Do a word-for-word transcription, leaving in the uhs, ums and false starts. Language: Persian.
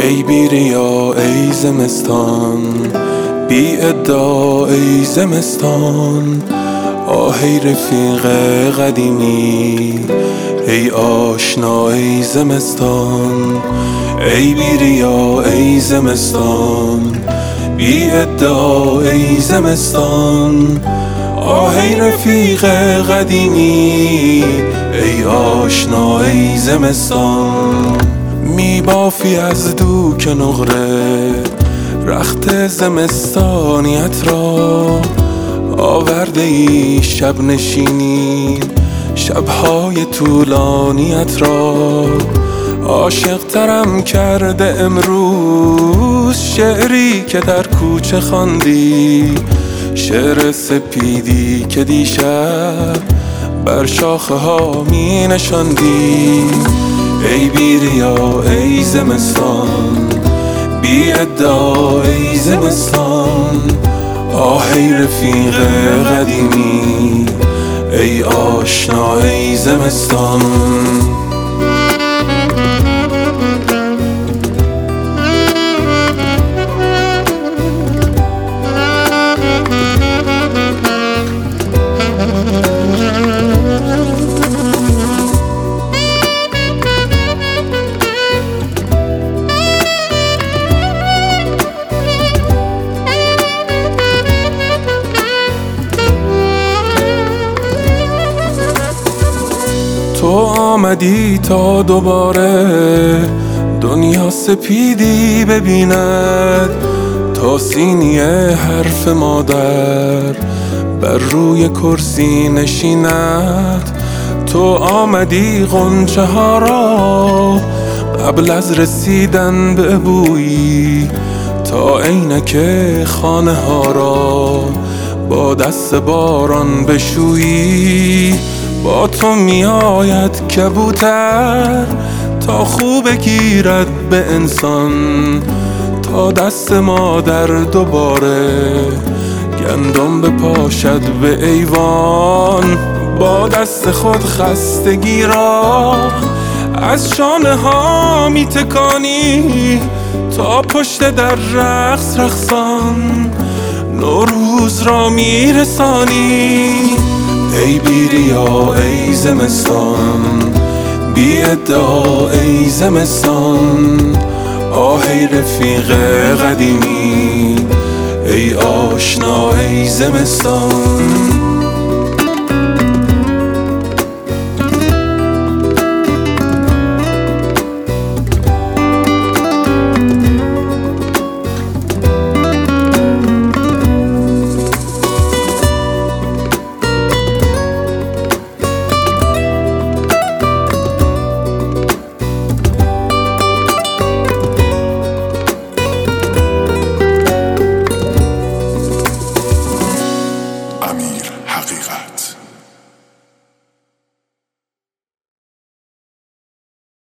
ای بیریا ای زمستان، بی ادعا ای زمستان. آه ای رفیق قدیمی، ای آشنا ای زمستان. ای بیریا ای زمستان، بی ادعا ای زمستان. آه ای رفیق قدیمی، ای آشنا ای زمستان. می بافی از دوک نقره رخت زمستانیت را، آورده ای شب نشینی شبهای طولانیت را. عاشق ترم کرده امروز شعری که در کوچه خواندی، شعر سپیدی که دیشب بر شاخه ها می نشاندی. ای بیریا ای زمستان، بی ادعا ای زمستان. آه ای رفیق قدیمی، ای آشنا ای زمستان. تو آمدی تا دوباره دنیا سپیدی ببیند، تا سینی حرف مادر بر روی کرسی نشیند. تو آمدی غنچه ها را قبل از رسیدن به بویی، تا عینک خانه ها را با دست باران بشویی. با تو می آید کبوتر تا خوب گیرد به انسان، تا دست مادر دوباره گندم بپاشد به ایوان. با دست خود خستگی را از شانه ها می تکانی، تا پشت در رقص رقصان نوروز را می رسانی. ای بیریا ای زمستان، بی ادعا ای زمستان. آه ای رفیق قدیمی، ای آشنا ای زمستان.